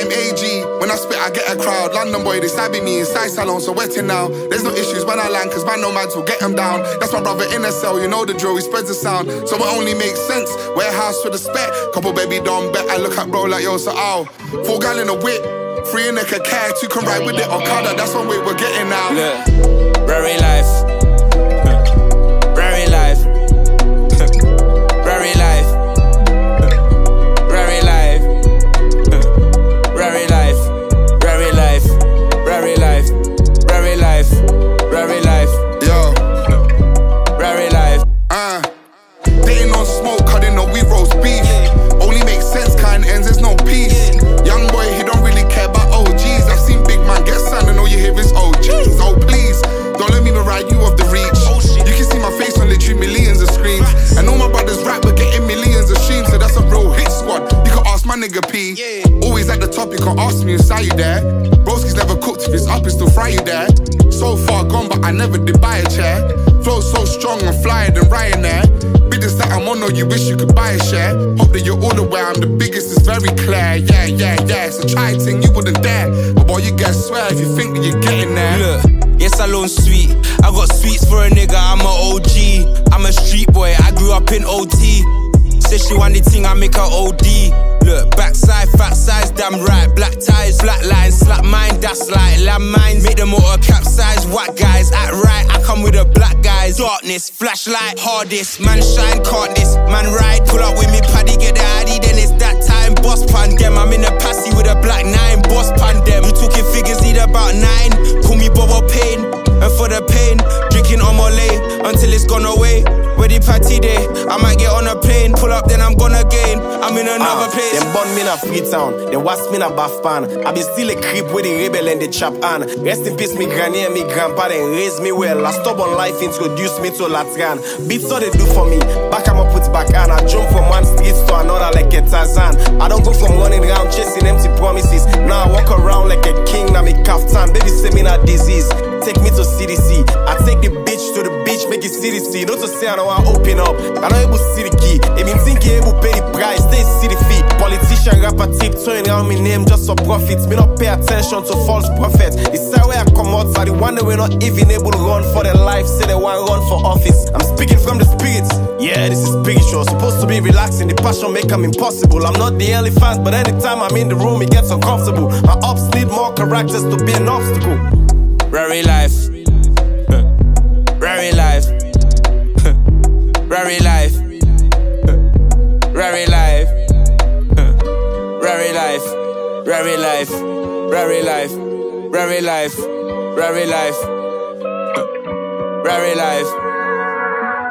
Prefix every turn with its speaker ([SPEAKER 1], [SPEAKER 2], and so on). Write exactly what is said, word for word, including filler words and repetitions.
[SPEAKER 1] name A G. When I spit, I get a crowd. London boy, they stabbing me inside salon, so wetting now. There's no issues when I land, cause man no man will get him down. That's my brother in a cell, you know the drill, he spreads the sound. So it only makes sense. Warehouse with a spec. Couple baby don't bet. I look at bro like yo, so ow. Four gal in a whip. Three in a car, two can ride with it or Okada. That's one way we're getting now.
[SPEAKER 2] Look, Rary life. Rary life. Rary life. Rary life. Rary life. Rary life. Rary life. Rary life. Rary life.
[SPEAKER 1] Yo.
[SPEAKER 2] Rary life.
[SPEAKER 1] Uh, they ain't no smoke, cause they know we roast beef. Only makes sense, kind ends, there's no peace. Young boy, he don't really care about O Gs. I've seen big man get signed and all you hear is O Gs. Oh please, don't let me ride you off the reach. You can see my face on literally millions of screens. And all my brothers rap, we're getting millions of streams. So that's a real hit squad. You can ask my nigga P. Always at the top, you can ask me inside you there. Broski's never cooked, if it's up, it's still fry you there. So far gone, but I never did buy a chair. Flow so strong and flyer than Ryanair. Biggest that I'm on, or you wish you could buy a share. Hope that you're all aware, I'm the biggest, it's very clear. Yeah, yeah, yeah, so try a thing you wouldn't dare. But boy, you get swear if you think that you're getting there.
[SPEAKER 2] Look, yes, alone sweet. I got sweets for a nigga, I'm a O G. I'm a street boy, I grew up in O T. Said she want the thing, I make her O D. Look, backside, fat size, damn right. Black ties, flat lines, slap mine, that's like lamb mines. Make the motor capsize, white guys, act right. I come with the black guys. Darkness, flashlight, hardest. Man shine, can't this, man ride. Pull up with me, paddy, get the I D, then it's that time. Boss pan them, I'm in a passy with a black nine. Boss pan them, you talking figures, need about nine. Call me Bobo Pain, and for the pain, drinking on my lay until it's gone away. Ready party day, I might get on a plane. Pull up, then I'm gone again. I'm in another uh, place.
[SPEAKER 3] Them born me in a Freetown, then was me in a bath pan. I be still a creep with the rebel and the chap on. Rest in peace, me granny and me grandpa, then raised me well. I stubborn life introduced me to Latran. Beats all they do for me, back I'm up with back on. I jump from one street to another like a Tarzan. I don't go from running around chasing empty promises. Now I walk around like a king, now me kaftan. Baby say me not disease, take me to C D C. I take the bitch to the beach, make it C D C. Don't to say I don't want to open up, I don't able to see the key. They been thinking able to pay the price, they see the fee. Politician rapper tip, throwing around me name just for profits. Me not pay attention to false prophets. The side where I come out, are the one that we're not even able to run for their life. Say they want to run for office. I'm speaking from the spirits. Yeah, this is spiritual. Supposed to be relaxing, the passion make them impossible. I'm not the elephant, but anytime I'm in the room, it gets uncomfortable. My ops need more characters to be an obstacle.
[SPEAKER 2] Rary life. Rary life. Rary life. Rary life. Rary life. Rary life. Rary life. Rary life. Rary life. Rary life.